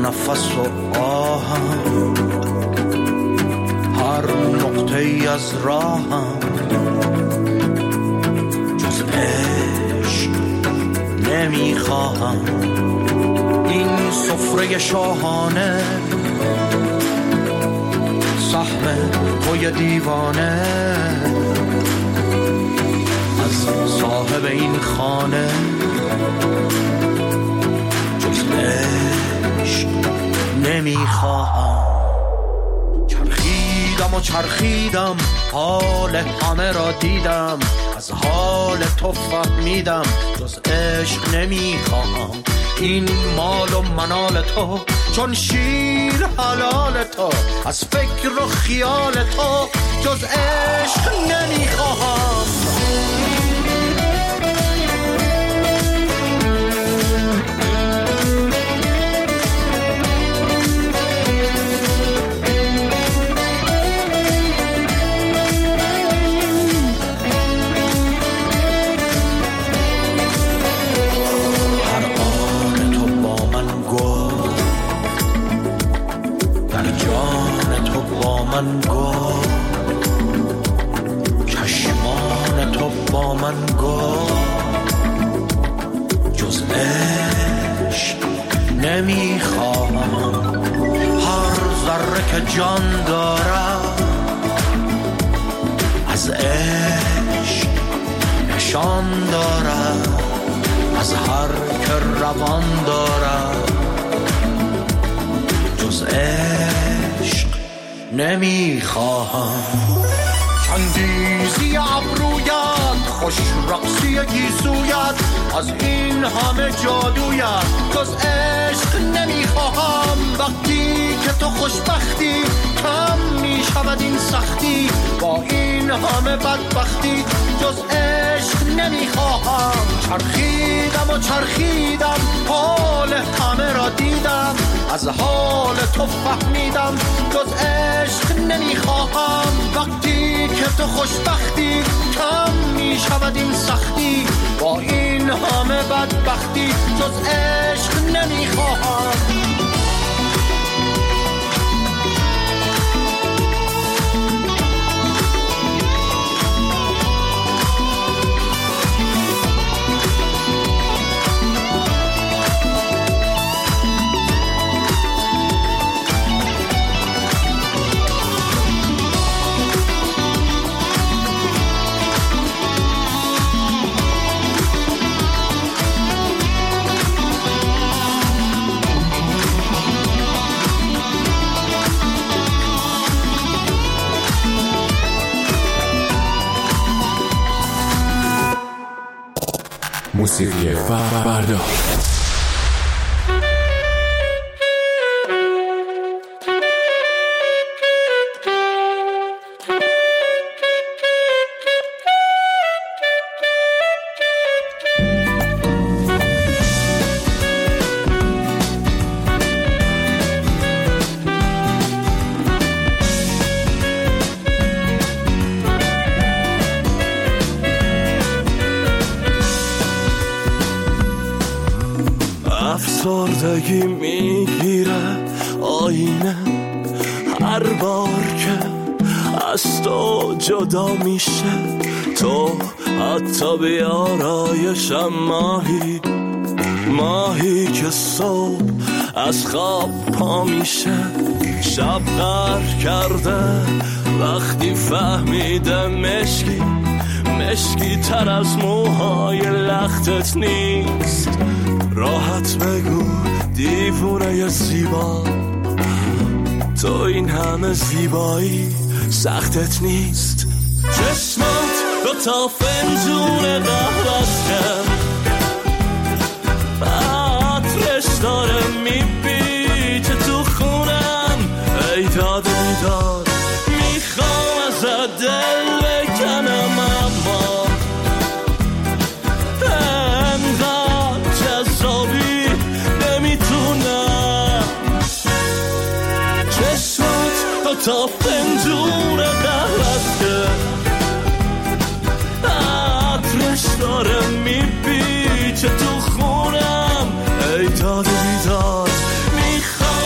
نفس و آهم، هر نقطه ای از راهم، جز عشق نمیخواهم. این سفره شاهانه سهم توی دیوانه، از صاحب این خانه جز عشق نمیخواهم. چرخیدم و چرخیدم، حال همه را دیدم، از حال تو فهمیدم جز عشق نمیخواهم. این مال و منال تو چون شیر حلال تو، از فکر و خیال تو جز عشق نمیخواهم. من گفت چشمان تو با من گفت جز عشق نمیخواهم. هر ذره که جان دارد از عشق نشان دارد، از هر که روان دارد جز عشق نمیخواهم. چندیزی ابرویت، خوش رقصی گیسویت، از این همه جادویت جز عشق نمیخواهم. وقتی که تو خوشبختی کم میشود این سختی، با این همه بدبختی جز عشق نمیخواهم. چرخیدم و چرخیدم، حال همه را دیدم، از حال تو فهمیدم جز عشق نمیخواهم. وقتی که تو خوشبختی کم میشود این سختی، با این همه بدبختی جز عشق نمیخواهم. موسیقی فردا. افسردگی میگیره آینه هر بار که از تو جدا میشه. تو حتی بیارایشم ماهی که صبح از خواب پا میشه. شب غر کرده وقتی فهمیده مشکی تر از موهای لختت نیست. راحت بگو دیوونه زیبا، تو این همه زیبایی سختت نیست. چشمات رو تا فنجون قهوه‌ست کرد، عطرش داره میپیچه تو خونم. ای داد بیداد میخوام ازت دل بکنم، اما انقدر جذابی نمیتونم. چشمات رو تا فنجون قهوه‌ست کرد، عطرش داره میپیچه تو خونم. ای داد بیداد میخوام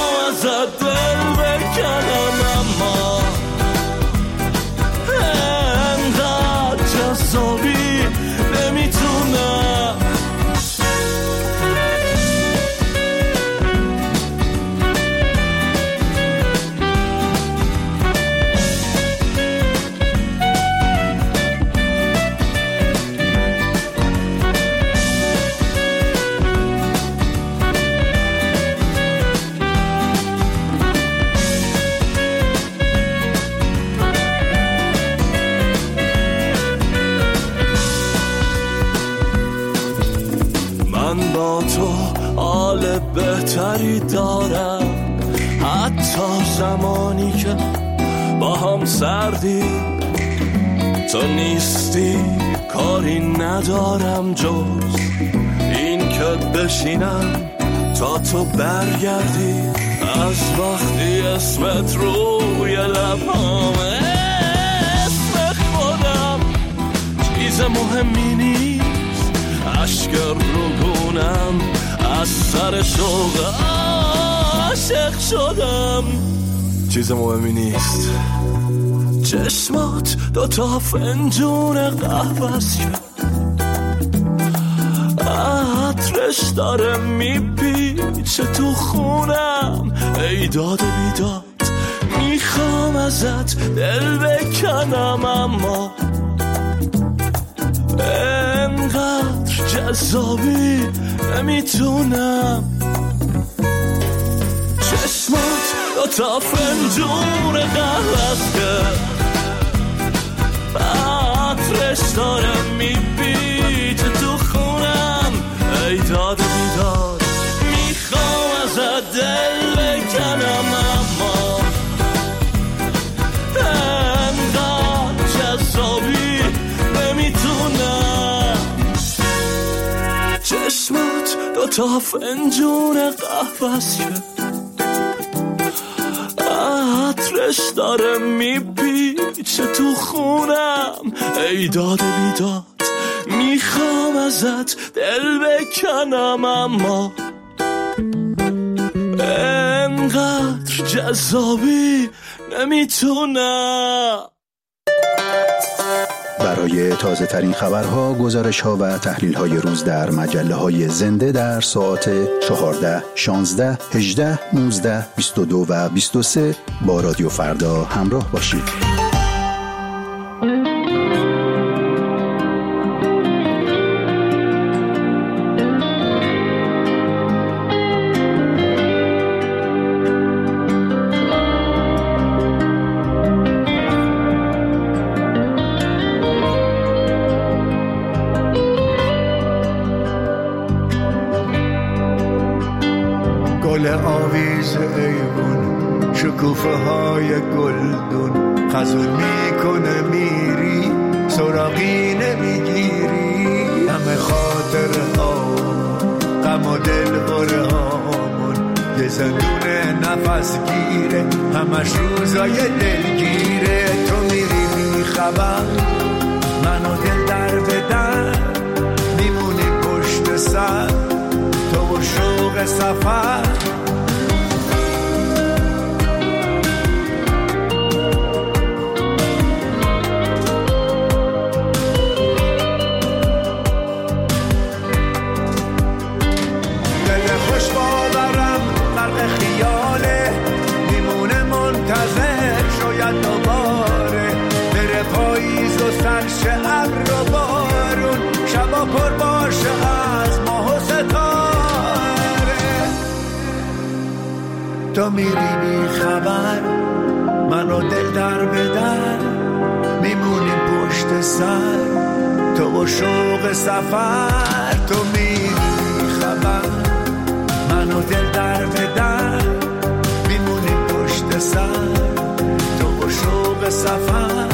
بهتری دارم، حتی زمانی که با هم سردی تو نیستی. کاری ندارم جز این که بشینم تا تو برگردی. از وقتی اسمت روی لبامه، اسم خودم چیز مهمی نیست. عشق روگونم از سر شوق عاشق شدم، چیز مهمی نیست. چشمات دوتا فنجون قهوه‌ست عطرش داره میپیچه تو خونم. ای داد و بیداد میخوام ازت دل بکنم، اما انقدر جذابی نمیتونم. چشمات دوتا فنجون قهوه‌ست عطرش داره میپیچه تو خونم. ای داد و بیداد میخوام ازت دل بکنم، اما انقدر جذابی نمیتونم. چشمات دوتا فنجون قهوه‌ست عطرش داره میپیچه تو خونم. ای داد و بیداد میخوام ازت دل بکنم، اما انقدر جذابی نمیتونم. برای تازه ترین خبرها، گزارش ها و تحلیل های روز در مجله های زنده در ساعت 14, 16, 18, 19, 22 و 23 با رادیو فردا همراه باشید. گل آویز ایوون، شکوفه های گلدون، خزون میکنه میری سراغی نمیگیری. همه خاطر ها غم و دل بره هامون، یه زندون نفس گیره همش روزای دلگیره. تو میری بیخبر منو دل در بدن، میمونی پشت سر تو و شوق سفر. دل خوش باورم غرق خیاله، میمونه منتظر شاید دوباره بره پاییز و سرش ابر و بارون، شبا پر باشه از ماه و ستاره. تو میری بی خبر منو دل در بدر، میمونیم پشت سر تو و شوق سفر. تو میری بی خبر منو دل در بدر، میمونیم پشت سر تو و شوق سفر.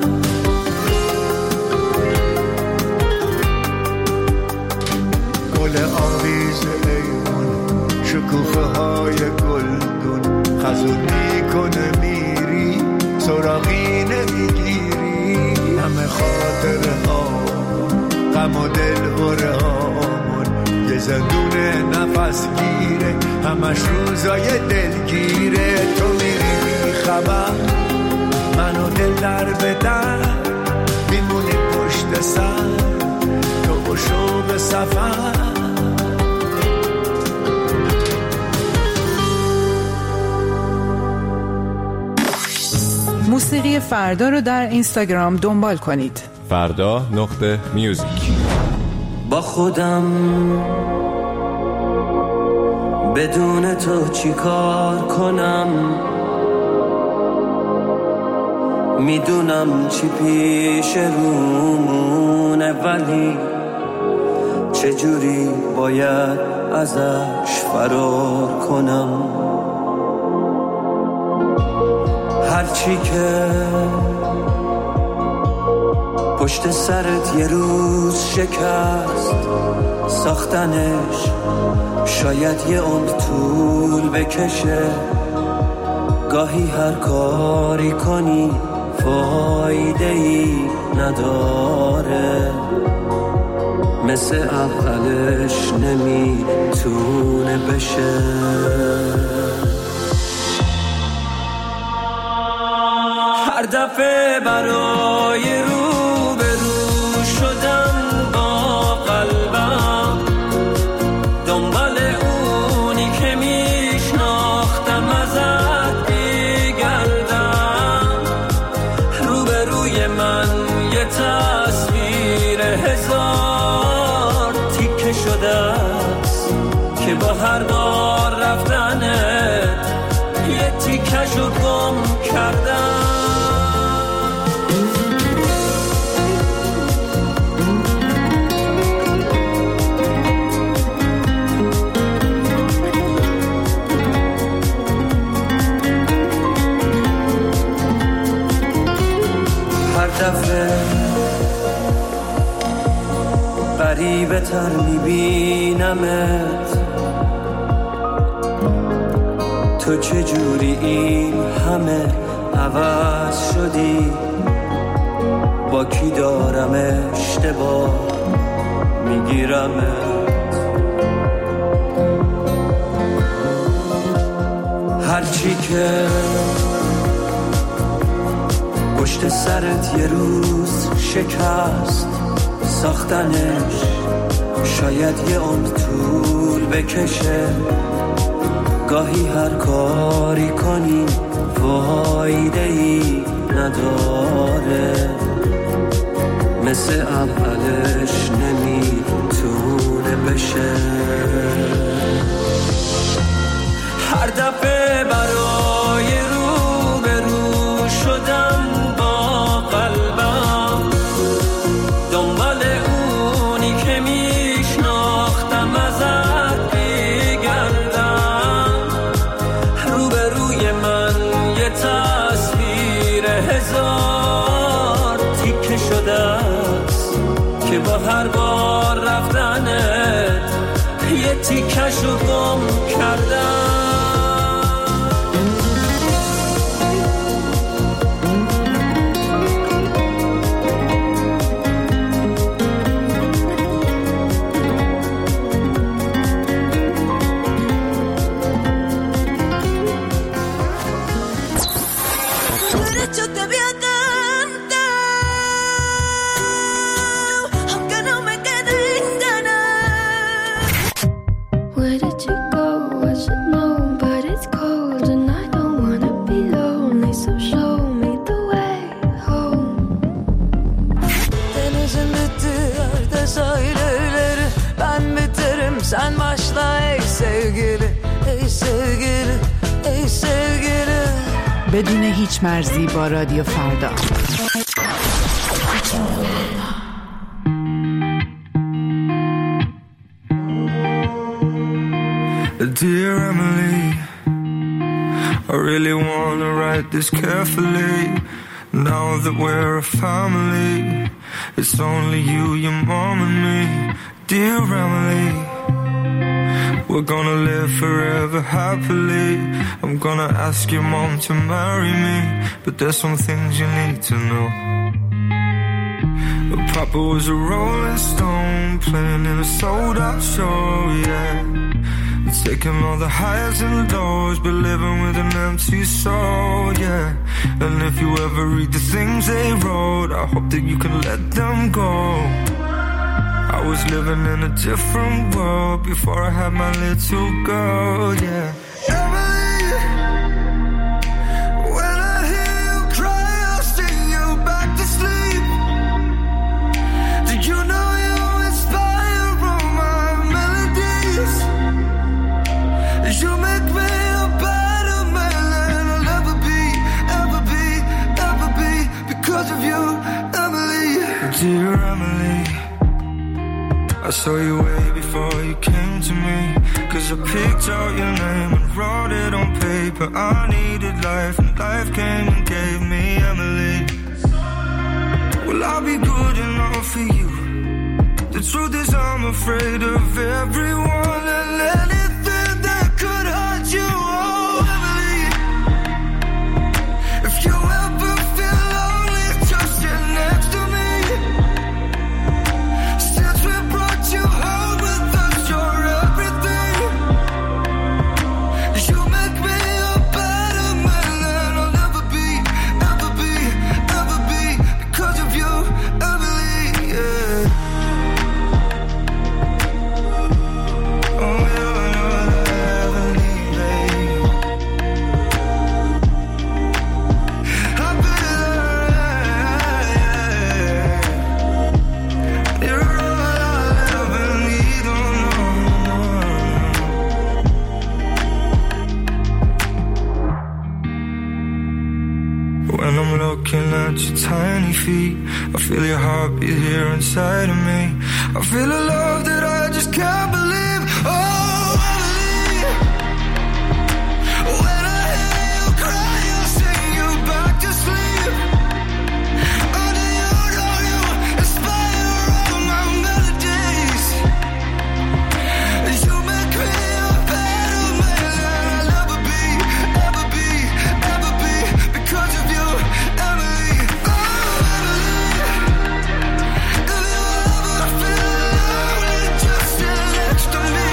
گل آویز ایوون، شکوفه های گلدون، خزون میکنه میری سراغی نمیگیری. همه خاطر ها غم و دل بره هامون، یه زندون نفس گیره همش روزای دلگیره. تو میری بی خبر منو دل در بدر، میمونی پشت سر تو و شوق سفر. موسیقی فردا رو در اینستاگرام دنبال کنید. فردا.میوزیک. با خودم بدون تو چی کار کنم، میدونم چی پیش رومونه، ولی چجوری باید ازش فرار کنم. هرچی که پشت سرت یه روز شکست ساختنش شاید یه عمر طول بکشه. گاهی هر کاری کنی فایده ای نداره، مثل اولش نمیتونه بشه. هر دفعه برای رو به رو شدم با قلبم، دنبال اونی که میشناختم ازت میگردم. رو به روی من یه تصویر هزار تیکه شده است که با هر بار رفتنت یه تیکشو گم کردم. هر دفعه غریبه تر میبینمت، تو چجوری این همه عوض شدی؟ با کی دارم اشتباه میگیرمت؟ هرچی که پشت سرت یه روز شکست ساختنش شاید یه عمر طول بکشه. گاهی هر کاری کنی فایده ای نداره، مثل اولش نمیتونه بشه. هر دفعه برای رو به رو شدم با قلبم، دنبال اونی که میشناختم ازت میگردم. رو به روی من یه تصویر هزار تیکه شده است که با هر بار رفتنت یه تیکشو گم کردم. Sen başla ey sevgili, ey sevgili, ey sevgili. بدون هیچ مرزی با رادیو فردا. Dear Emily, I really want to write this carefully. Now that we're a family, it's only you, your mom and me. Dear Emily, we're gonna live forever happily. I'm gonna ask your mom to marry me, but there's some things you need to know. Papa was a rolling stone, playing in a sold-out show, yeah. Taking all the highs and lows, but living with an empty soul, yeah. And if you ever read the things they wrote, I hope that you can let them go. I was living in a different world before I had my little girl, yeah. Emily, when I hear you cry, I'll sing you back to sleep. Do you know you inspire all my melodies? You make me a better man than I'll ever be, ever be, ever be, because of you, Emily. Dear Emily, I saw you way before you came to me. I picked out your name and wrote it on paper. I needed life and life came and gave me Emily. Will I be good enough for you? The truth is I'm afraid of everyone and anything that could hurt you. Oh, Emily, if you ever feel lonely, just sit next to me. Since we brought you home with us, you're everything. You make me a better man than I'll ever be, ever be, ever be. Because of you, Emily, yeah. When I'm looking at your tiny feet, I feel your heartbeat here inside of me. I feel a love that I just can't believe. Oh, Emily, when I hear you cry, I'll sing you back to sleep. Only you know you inspire all my melodies. You make me a better man than I'll ever be, ever be, ever be. Because of you, Emily. Oh, Emily, if you ever feel lonely, just sit next to me.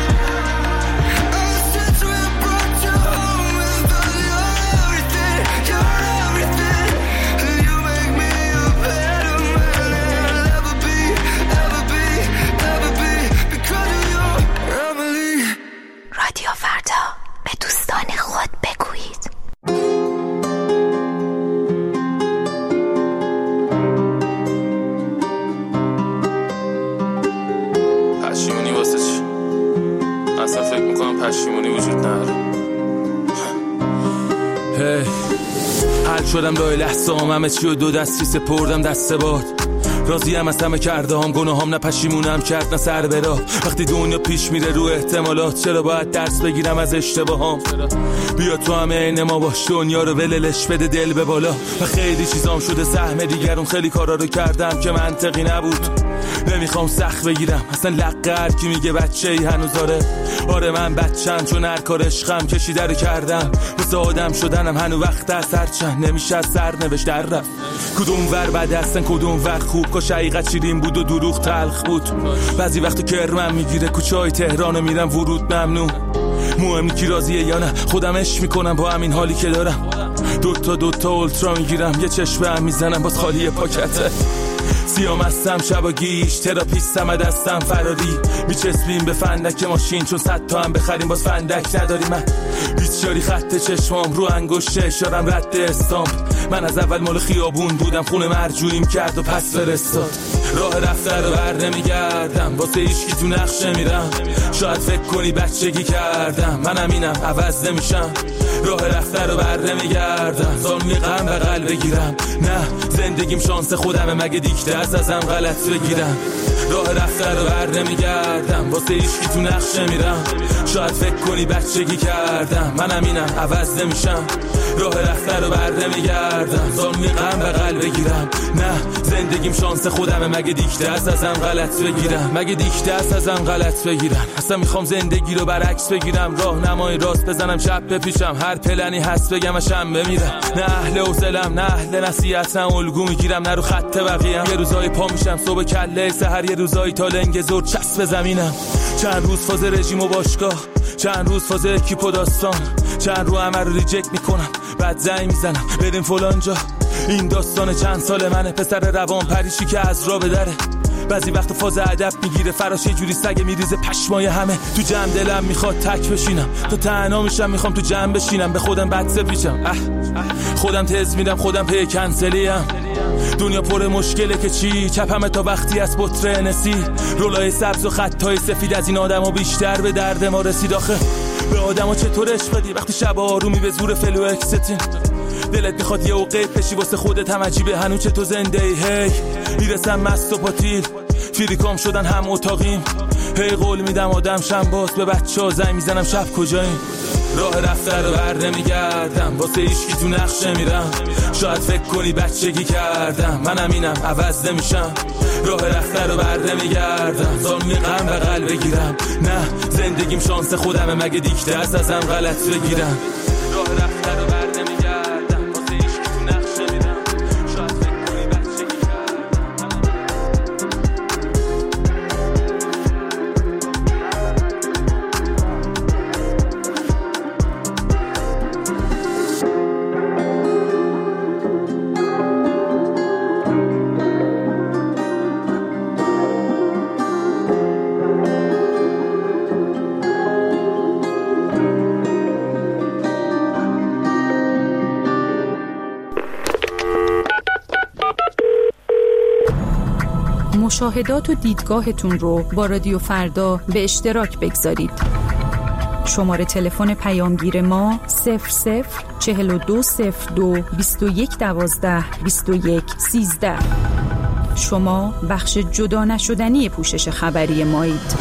Since we brought you home with us, you're everything, you're everything. You make me a better man than I'll ever be, ever be, ever be. Because of you, Emily. رادیو فردا، به دوستان خود بگویید. پشیمونی واسه چی؟ اصلا فکر میکنم پشیمونی وجود نداره. حل شدم راه لحظه همه چی و دو دستی سپردم دست باد. راضیم از همه کرده هم گناهام، نه پشیمونم کرد نه سر برا. وقتی دنیا پیش میره رو احتمالات، چرا باید درس بگیرم از اشتباهام؟ بیا تو همه عین ما باش، دنیا رو وللش بده دل به بالا. و خیلی چیزام شده سهم دیگرون، خیلی کارا رو کردم که منطقی نبود. نمیخوام سخت بگیرم اصلا لقه هر کی میگه بچه ای هنوز آره من بچم، چون هر کار عشقم کشیده رو کردم. واسه آدم شدنم هنو وقت از هر چند نمیشه از سر نوشت در رفت. کدوم ور بد هستن کدوم ور خوب، کاش حقیقت شیرین بود و دروغ تلخ بود. بعضی وقت کرمم میگیره کوچه های تهرانو میرم ورود ممنوع. مهم کی راضیه یا نه، خودم عشق میکنم با همین حالی که دارم. دوتا اولترا میگیرم، یه چشم هم میزنم باز خالی پاکته. سیام هستم شب و گیش، تراپیستم از دستم فراری. میچسبیم به فندک ماشین چون 100 تا هم بخریم باز فندک نداری. من بیچاری خط چشمام رو انگشت اشارم رد استامپ. من از اول مال خیابون بودم، خونه مرجوعیم کرد و پس فرستاد. راه رفته رو بر نمیگردم، واسه هیچکی تو نقشه میرم. شاید فکر کنی بچگی کردم، منم اینم عوض نمیشم. راه رفته رو بر نمیگردم، زانوی غم بغل بگیرم. نه زندگیم شانس خودمه، مگه دیکته ازم غلط بگیرم. راه رفته رو بر نمیگردم، واسه هیچکی تو نقشه میرم. شاید فکر کنی بچگی کردم، منم اینم عوض نمیشم. راه رفته رو بر نمیگردم، زانوی غم بغل بگیرم. نه زندگیم شانس خودمه، مگه دیکته ازم غلط بگیرم. مگه دیکته ازم غلط بگیرم. اصلا میخوام زندگی رو برعکس بگیرم، راهنمای راست بزنم چپ بپیشم. هر پلنی هست بگم اشم بمیرم. نه اهل حوصله‌ام نه اهل نصیحتم، الگو میگیرم نه رو خط بقیه‌ام. یه روزای پا میشم صبح کله سحر، یه روزایی تا لنگ زور چسب زمینم. چند روز فاز رژیم و باشگاه، چند روز فاز اکیپ و داستان، چند رو همه رو ریجکت میکنم بعد زنگ میزنم بریم فلان جا. این داستان چند سال منه، پسر روان پریشی که از راه بدره. بعضی وقت فاز ادب میگیره فراش، یه جوری سگ میریزه پشمای همه. تو جمع دلم میخواد تک بشینم، تا تنها میشم میخوام تو جمع بشینم. به خودم بد پیچم، خودم تز میدم خودم پی کنسلیم. دنیا پر مشکله که چی، چپمه تا وقتی از بطره نسی. رولای سبز و خطای سفید از این آدم ها بیشتر به درد ما رسید. آخه به آدم ها چطور عشق بدی وقتی شب آرومی به زور فلو اکستین. دلت میخواد یه اوقیت بشی واسه خودت هم عجیبه هنوز چطور زنده ای. هی میرسم مست و پاتیل، فیریکام شدن هم اتاقیم. هی قول میدم آدم شم باز به بچه ها زنگ میزنم شب کجاییم. راه رفته رو بر نمیگردم واسه ایشکی تو نقشه میرم. شاید فکر کنی بچگی کردم منم اینم عوض نمیشم. راه رفته رو بر نمیگردم زانوی غم بغل بگیرم. نه زندگیم شانس خودمه مگه دیکته از ازم غلط بگیرم. راه رفته رو بر نمیگردم واسه ایشکی تو نقشه میرم. شاید فکر کنی بچگی مشاهدات و دیدگاهتون رو با رادیو فردا به اشتراک بگذارید. شماره تلفن پیامگیر ما 004202 2112 2113. شما بخش جدا نشدنی پوشش خبری مایید.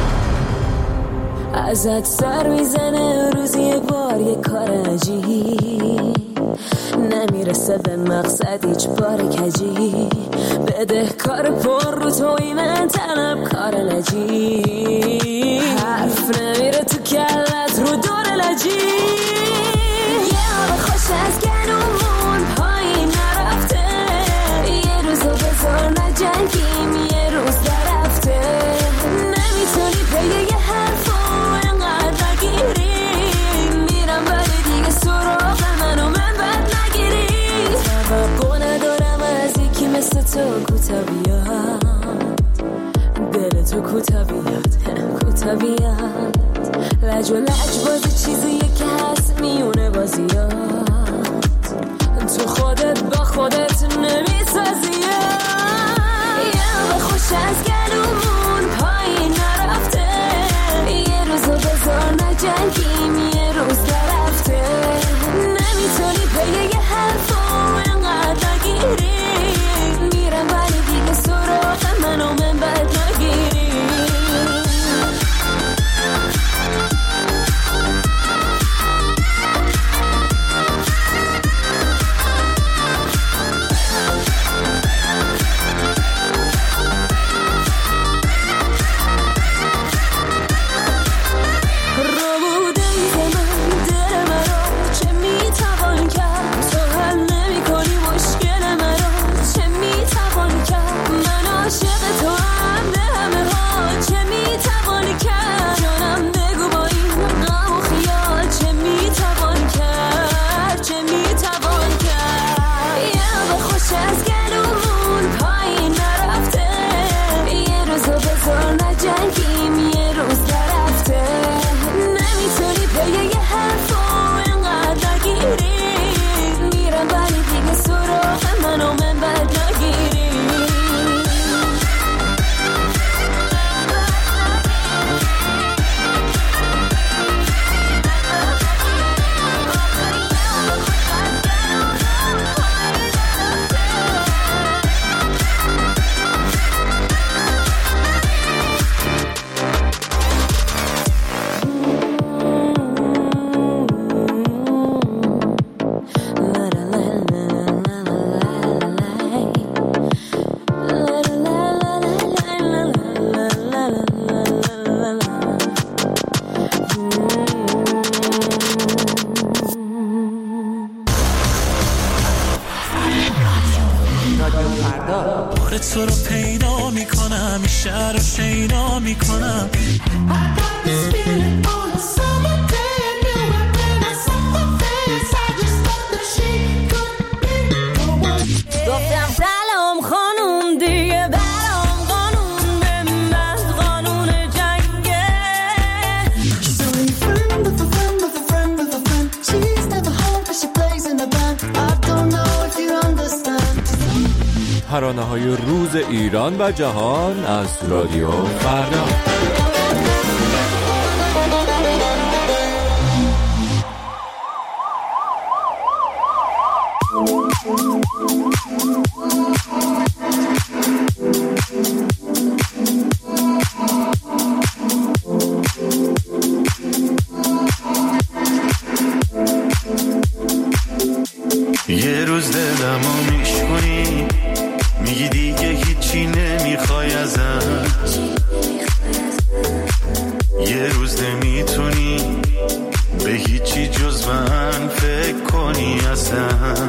ازت سر میزنه روزی یه بار یه کار عجیب، نمیرسه به مقصد هیچ بار کجی. بده کار پر رو توی من طلب کار نجی. حرف نمیره تو کلت رو دور لجی. یه آب خوش از گلومون پایین نرفته. یه روزو بذار نجنگیم یه روز درفته. نمیتونی پیه یه حرفو انقدر نگیری. میرم ولی دیگه سراغ من و من بد نگیری. توقع ندارم از یکی مثل تو کوتا بیاد. دل تو کوتا بیاد کوتا بیاد. لج و لج بازی چیزیه که هست میونه بازیات. تو خودت با خودت نمیسازی. یه به خوش از گلومون پایین نرفته. یه روزو بذار نجنگیم یه روز درفته. نمیتونی پیه یه حرفو انقدر نگیری. میرم ولی دیگه سراغ من و من بد نگیری. تو رو پیدا میکنم این شهر رو شیدا میکنم. گفتم سلام خانوم دیگه برام قانون به من قانون جنگه. ترانه‌های روز ایران و جهان از رادیو فردا. دلمو میشکنی، میگی دیگه هیچی نمیخوای ازم، یه روز نمیتونی به هیچی جز من فکر کنی اصلا.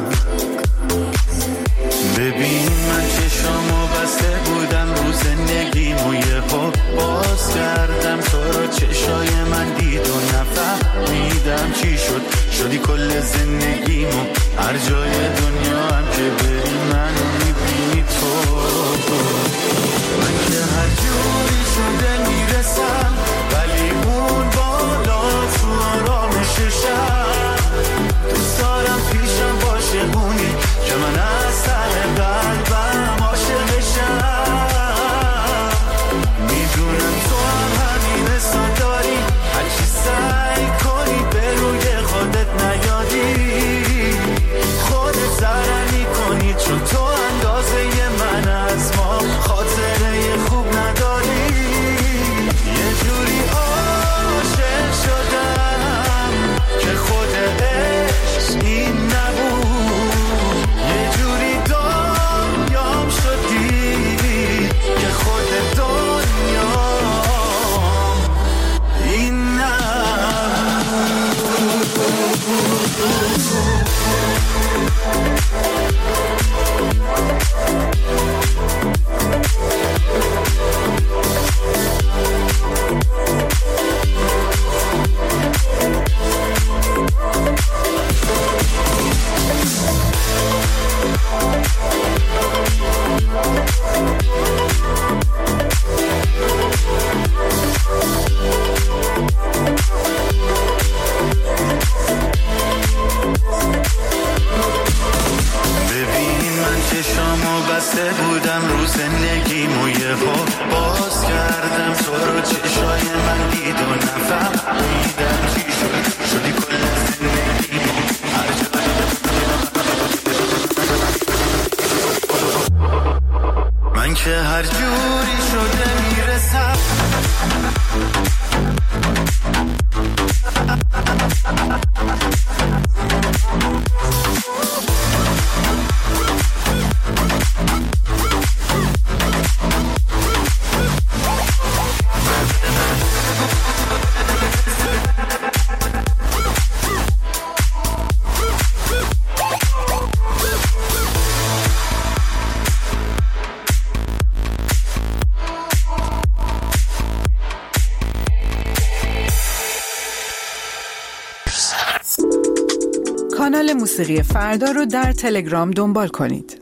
ببین من چشامو بسته بودم رو زندگیمو، یهو باز کردم تو رو، چشای من دید و نفهمیدم چی شد، شدی کل زندگیمو، هر جای دنیا هم که بری منو میبینی تو. من که هر جوری شده میرسم، ولی اون بالا تو آرامششم، دوست دارم پیشم باشه اونی که من از سر قلبم عاشقشم. میدونم تو هم همین حسا داری، هرچی سعی کنی به روی خودت نیادی، خودت ضرر میکنی، چون تو اندازه من از ما خاطره خوب نداری. یه جوری عاشق شدم که خود عشق این نبود، یه جوری دنیام شدی که خود دنیام این بسته بودم رو زندگیمو، یهو باز کردم تو رو، چشای من دید و نفهمیدم چی شد، شدی کل زندگیمو، هر جای من که هر جوری شده میرسم. کانال موسیقی فردا رو در تلگرام دنبال کنید.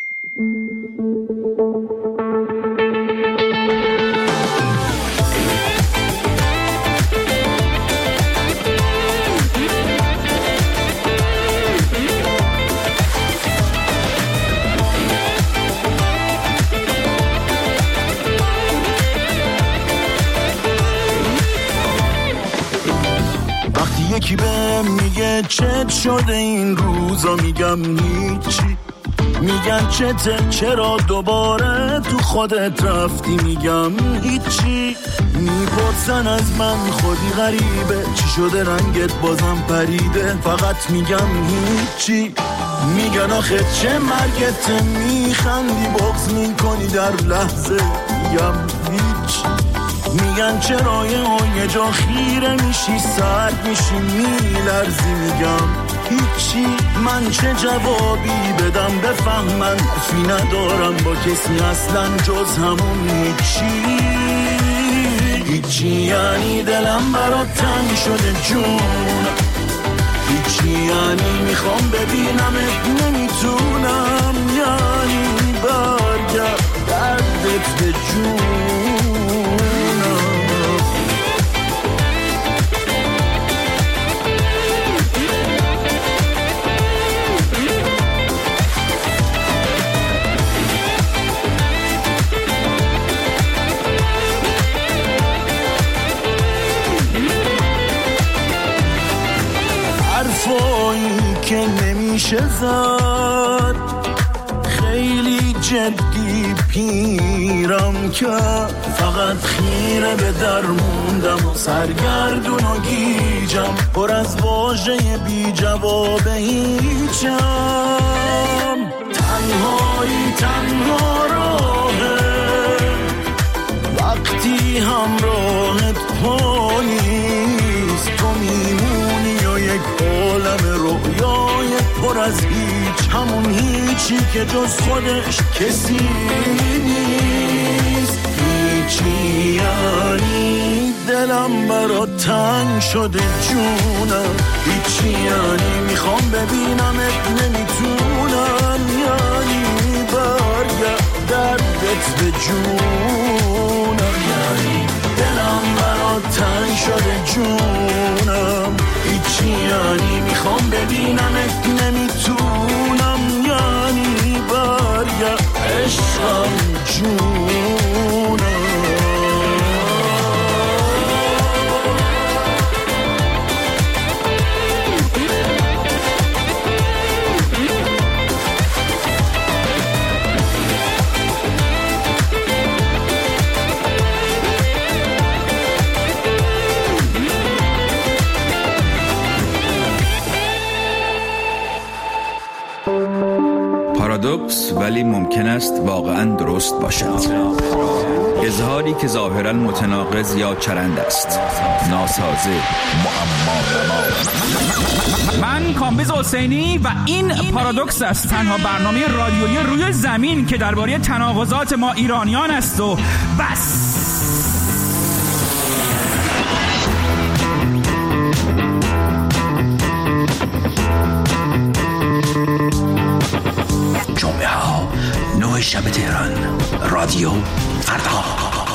یکی بهم میگه چت شده این روزا، میگم هیچی، میگن چته چرا دوباره تو خودت رفتی، میگم هیچی، میپرسن از من خودی غریبه چی شده رنگت بازم پریده، فقط میگم هیچی، میگن آخه چه مرگته، میخندی بغض میکنی در لحظه، میگم هیچ، میگن چرا یه جا خیره میشی سرد میشی میلرزی، میگم هیچی، من چه جوابی بدم بفهمن، حرفی ندارم با کسی اصلا جز همون هیچی، هیچی یعنی دلم برات تنگ شده جون، هیچی یعنی میخوام ببینمت نمیتونم، یعنی برگرد دردت به جون. حرفایی که نمیشه زد، خیلی جدی پیرم که فقط خیره به در موندم و سرگردون و گیجم، پر از واژه بی جواب هیچم، تنهایی تنها راهه وقتی همراهت پا نیست تو میمونی یا یک عالم رویای پر از هیچ همون هیچی که جز خودش کسی نیست هیچی یعنی دلم برات تنگ شده جونم هیچی یعنی میخوام ببینمت نمیتونم یعنی برگرد دردت به جونم یعنی دلم برات تنگ شده جونم هیچی یعنی میخوام ببینمت نمیتونم یعنی برگرد عشقم جونم پارادوکس ولی ممکن است واقعا درست باشد. اظهاری که ظاهرا متناقض یا چرند است، ناسازه، معما. من کامبیز حسینی و این پارادوکس است، تنها برنامه رادیویی روی زمین که درباره تناقضات ما ایرانیان است و بس. جمعه ها 9 شب تهران رادیو فردا.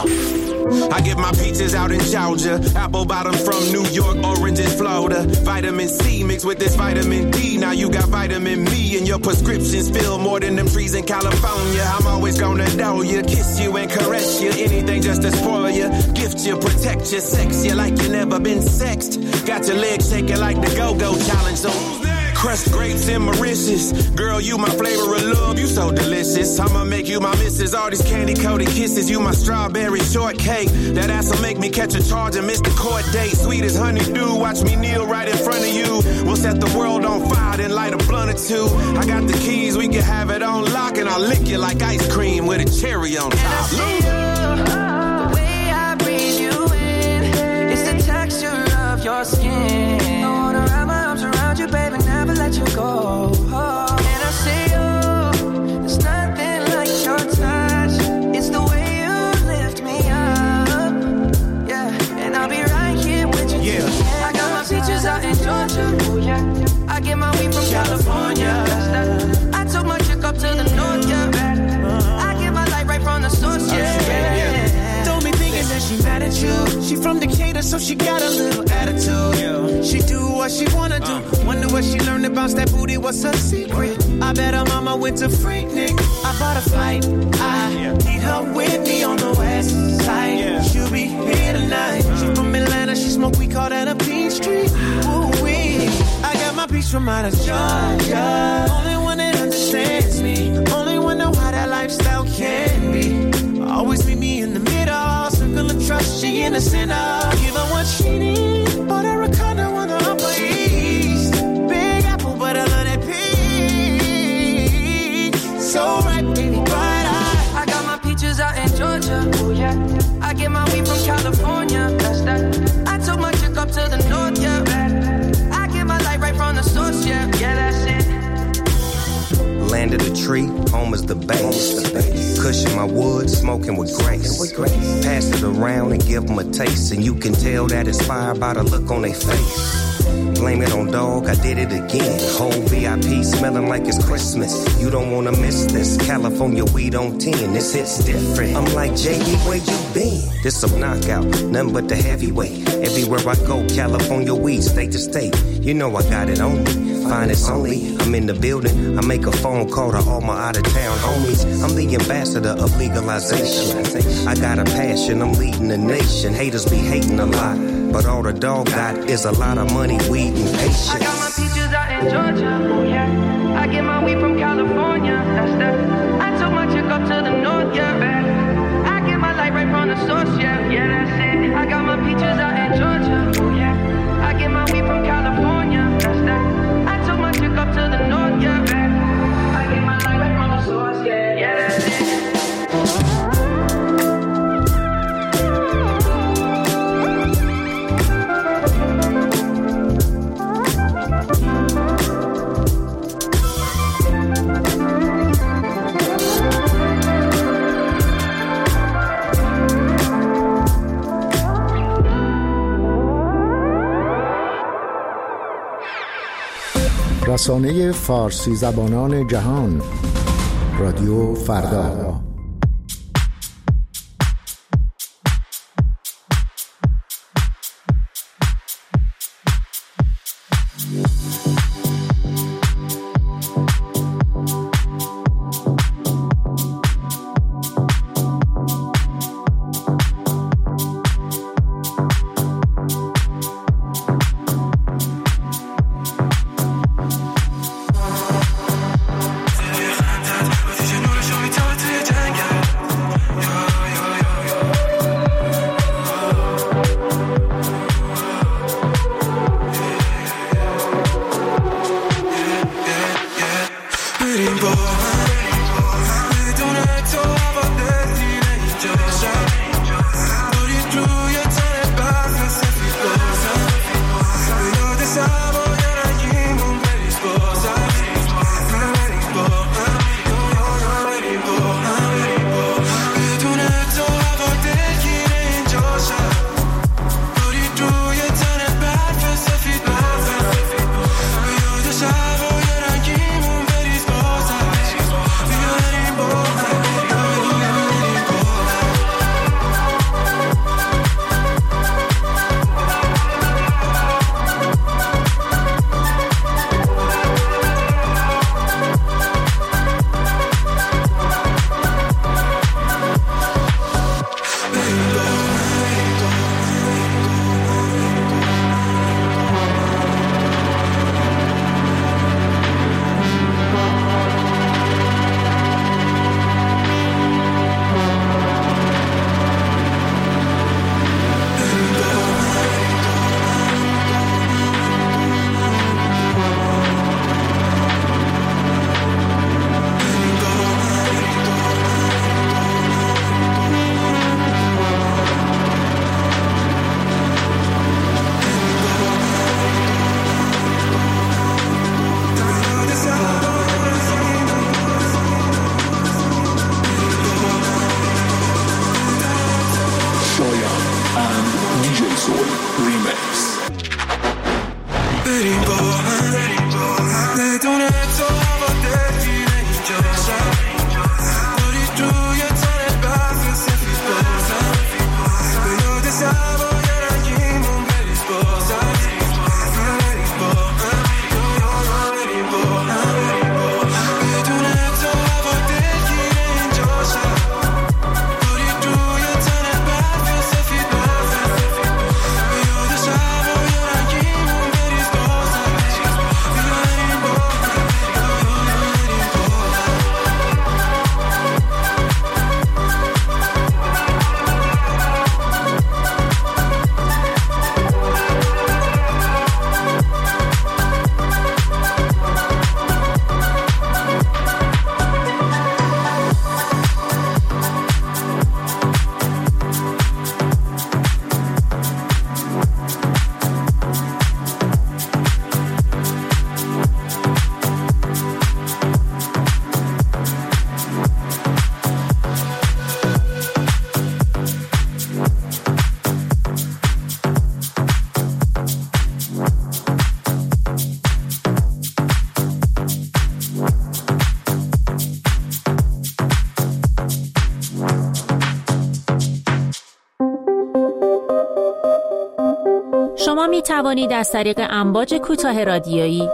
I get my peaches out in Georgia, apple bottom from New York, oranges Florida. Vitamin C mixed with this vitamin D. Now you got vitamin me and your prescriptions fill more than them trees in California. I'm always gonna know you, kiss you and caress you. Anything just to spoil you, gift you, protect you, sex you like you never been sexed. Got your legs shaking like the Go-Go Challenge. So crushed grapes and Mauritius. Girl, you my flavor of love, you so delicious. I'ma make you my missus. All these candy-coated kisses, you my strawberry shortcake. That ass'll make me catch a charge and miss the court date. Sweet as honeydew, watch me kneel right in front of you. We'll set the world on fire, then light a blunt or two. I got the keys, we can have it on lock. And I'll lick you like ice cream with a cherry on top. And I see you, the way I breathe you in. It's the texture of your skin. I wanna wrap my arms around you, baby, never let you go. And I see you, there's nothing like your touch. It's the way you lift me up, yeah. And I'll be right here with you. Yeah. I got my peaches out in Georgia, oh yeah. I get my weed from California. I took my chick up to the north, yeah. I get my light right from the source, yeah. Don't be thinking that she mad at you. She from Decatur, so she got a little attitude. She do what she wanna do. Wonder what she learned to bounce that booty. What's her secret? I bet her mama went to Freaknik. I bought a flight. I need her with me on the west side. She'll be here tonight. She from Atlanta. She smoke. We call that a Peachtree. Ooh wee. I got my peace from out of Georgia. Only one that understands me. Only one know how that lifestyle can be. Always meet me in the middle. Circle of trust. She in the center. Give her what she needs. Bought her a condo on the Upper East. Big apple, but I love that peach. So right, baby, bright eye. I got my peaches out in Georgia, oh yeah. I get my weed from California, that's that. I took my chick up to the north, yeah. I get my light right from the source, yeah. Yeah, that's it. Land of the tree, home is the base. Cushion my wood, smoking with grace. Pass it around and give them a taste. And you can tell that it's fired by the look on their face. Blame it on dog, I did it again. Whole VIP smelling like it's Christmas. You don't wanna miss this. California weed on 10, this hit's different. I'm like, JD, where you been? This some knockout, nothing but the heavyweight. Everywhere I go, California weed, state to state. You know I got it on me, finest only. I'm in the building, I make a phone call to all my out-of-town homies. I'm the ambassador of legalization. I got a passion, I'm leading the nation. Haters be hating a lot, but all the dog got is a lot of money, weed, and patience. I got my peaches out in Georgia, oh yeah. I get my weed from California, that's that. I took my chick up to the north, yeah. I get my light right from the source, yeah. Yeah, that's it. I got my peaches out in Georgia, oh yeah. I get my weed from California, that's that. I took my chick up to the north, yeah. I get my light right from the رسانه فارسی زبانان جهان، رادیو فردا. شما می توانید از طریق امواج کوتاه رادیویی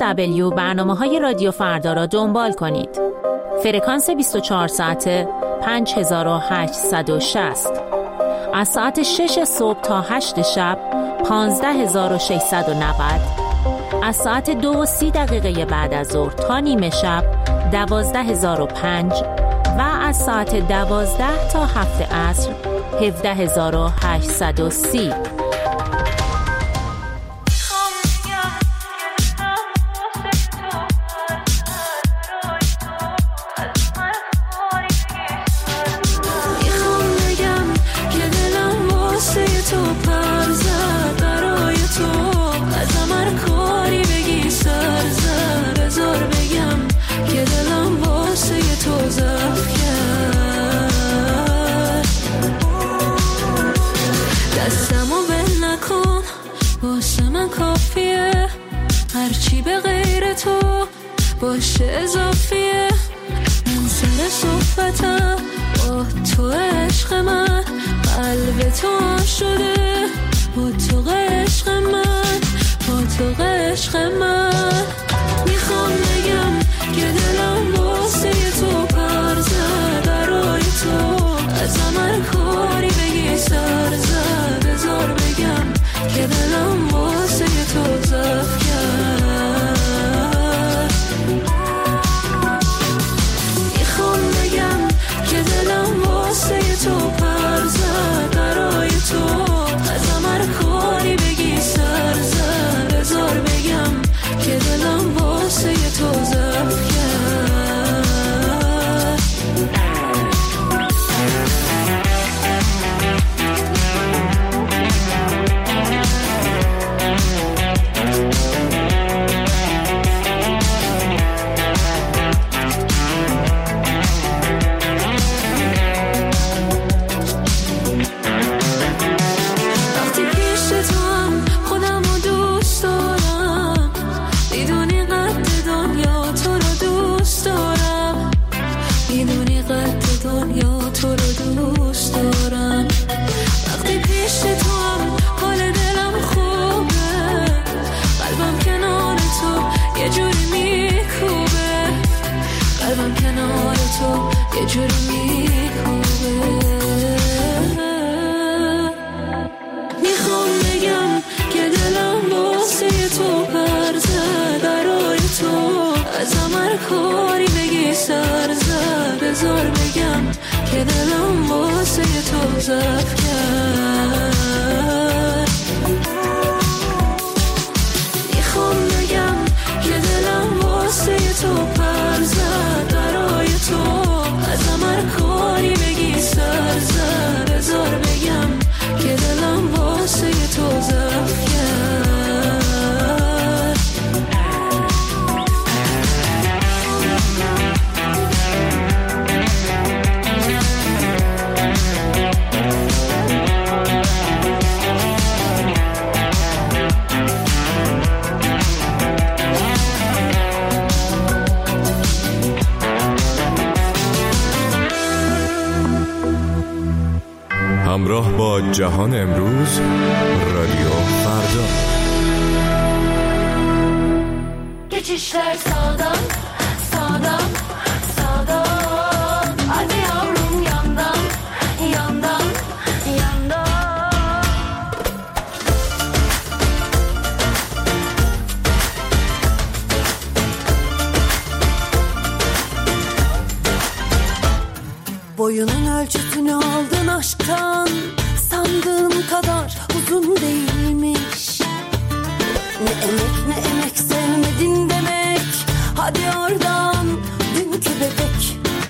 SW برنامه‌های رادیو فردا را دنبال کنید. فرکانس 24 ساعته 5860. از ساعت 6 صبح تا 8 شب 15690. از ساعت 2:30 بعد از ظهر تا نیمه شب 12005 و از ساعت 12 تا 7 عصر 17830. دستمو غیر تو باشه اضافیه. من سر صحبتم با تو عشق من، قلب تو شده با تو عشق من، با تو عشق من. میخوام بگم که دلم واسه تو پر زد، برای تو ازم هر کاری بگی سر زد. بذار بگم که دلم واسه تو ضعف کرد. میخوام بگم که دلم واسه تو پر زد، برای تو ازم هر کاری بگی سر زد. بذار بگم که دلم واسه تو ضعف کرد. بذار بگم که دلم واسه تو ضعف کرد. میخوام بگم که دلم واسه تو پر زد، برای تو ازم هر کاری بگی سر زد. بذار بگم که دلم واسه تو ضعف کرد. همراه با جهان امروز، رادیو فردا. Geçişler sağdan, sağdan, sağdan. Hadi yavrum yandan, yandan, yandan. Boyunun ölçüsünü aldın aşktan, sandığın kadar uzun değilmiş. Ne emek ne emek sevmedin demek, hadi oradan dünkü bebek.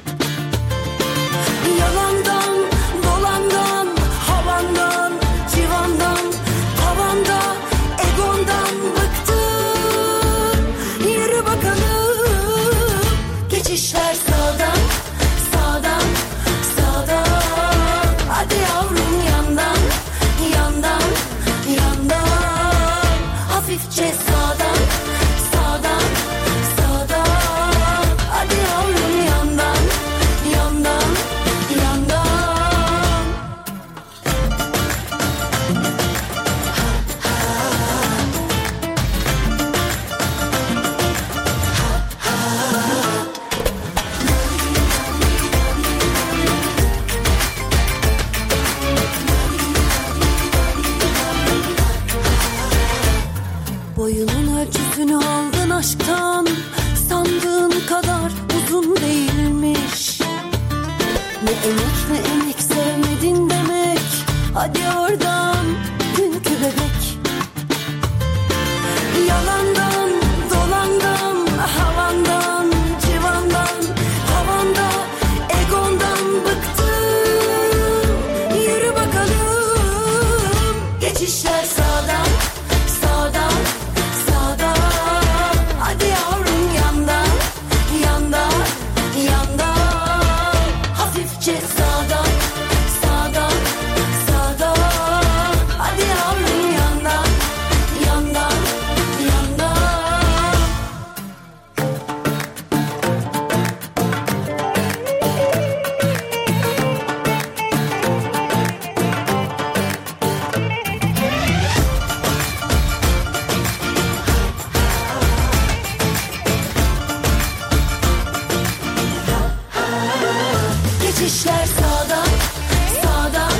Yalandan, dolandan, havandan, civandan, tavanda, egondan bıktım. Yürü bakalım, geçişler sağdan, sağdan, sağdan. Hadi yavrum yandan, yandan, yandan. Hafifçe sağdan, sağdan, sağdan. Hadi yavrum yandan, yandan, yandan. بیشتر سادم سادم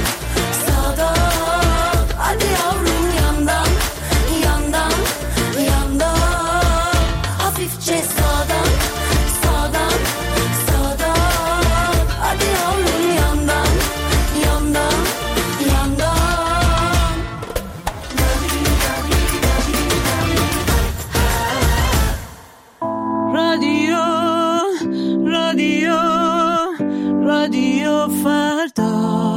سادم hadi yavrum yandan yandan yandan hafifçe sağdan sağdan sağdan hadi yavrum yandan yandan yandan رادیو رادیو رادیو فردا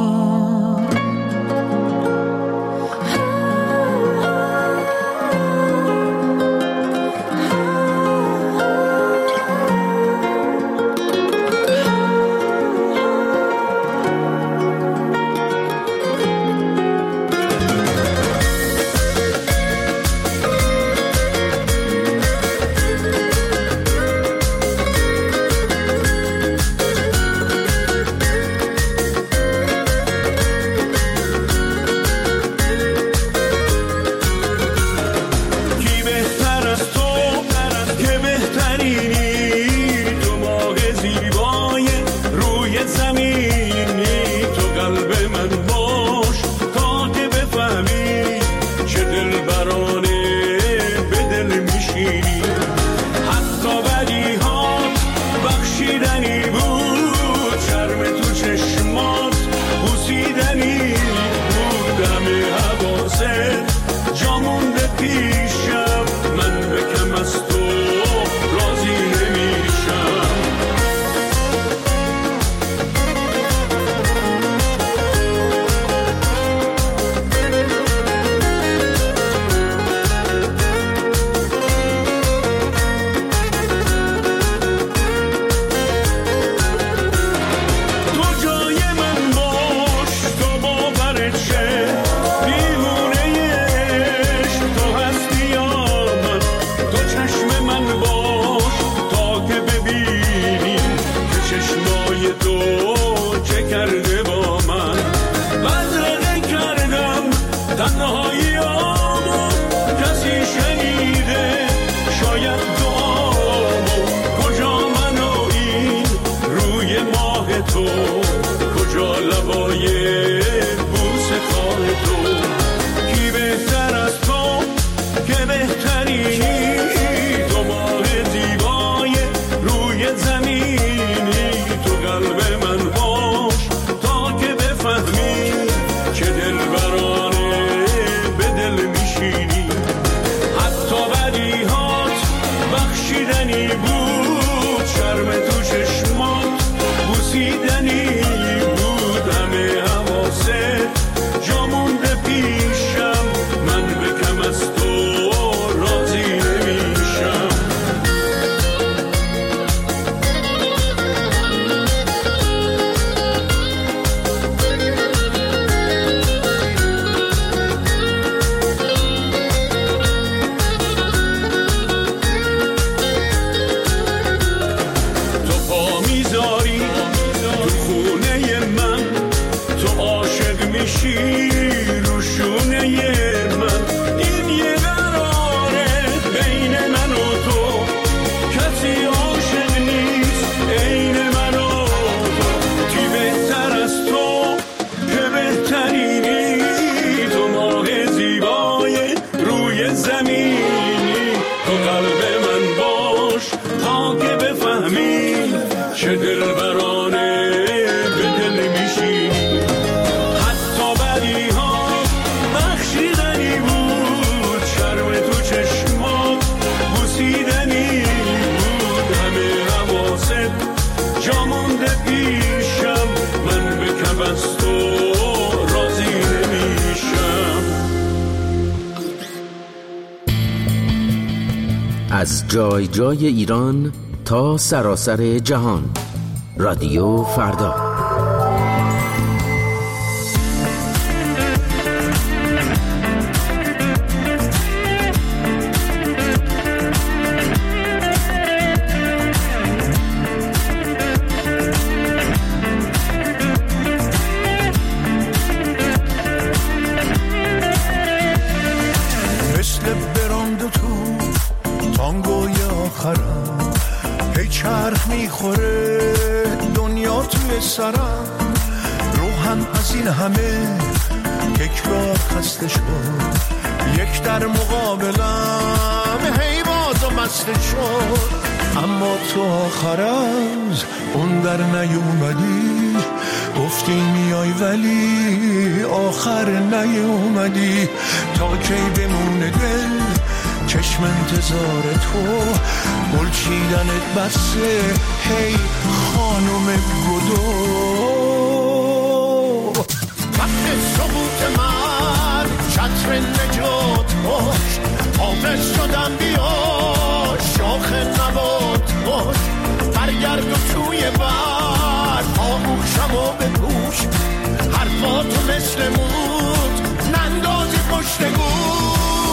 از جای جای ایران تا سراسر جهان، رادیو فردا. هی چرخ میخوره دنیا توی بالای سرم، روحم از این همه تکرار خسته شد، یک در مقابلم هی باز و مسته شد. اما تو آخر از اون در نیومدی، گفتی میای ولی آخر نیومدی. تا کی بمونه دل چشم انتظار تو، گل چیدنت بسه هی خانم گدو. وقت سقوط من چتر نجات باش، حافظ شدم بیا شاخ نبات باش، برگرد و توی بر آغوشم و بپوش، حرفاتو مثل موت نندازی پشت گوش.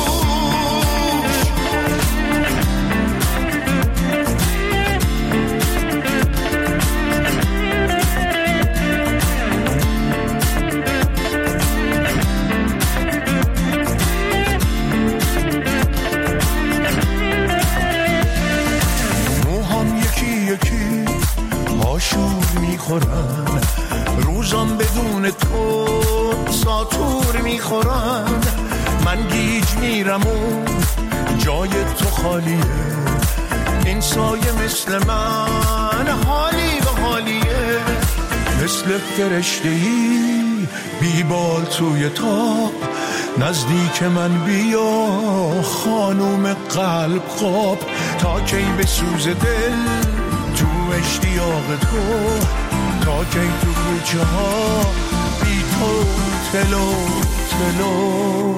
شور میخورن، روزم بدون تو ساتور میخورن. من گیج میرم و جای تو خالیه، این سایه مثل من حالی به حالیه. مثل فرشته‌ای بیبال توی تاب، نزدیک من بیا خانوم قلب خواب. تا کی به سوز دل تو اشتیاق تو، تا کی تو کوچه ها بی تو تلو تلو.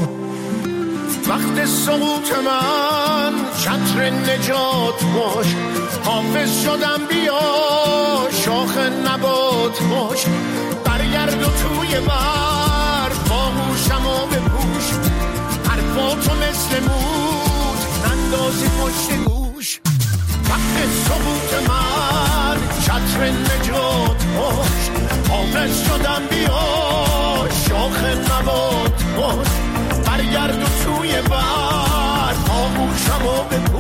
وقت سقوط من چتر نجات باش، حافظ شدم بیا شاخ نبات باش، برگرد و توی بر باهوشم و بپوش، حرفاتو مثل موت نندازی پشت گوش. وقت سقوط من چتر نجات باش، حافظ شدم بیا شاخ نبات باش، برگرد و توی بر آغوشم و بپوش.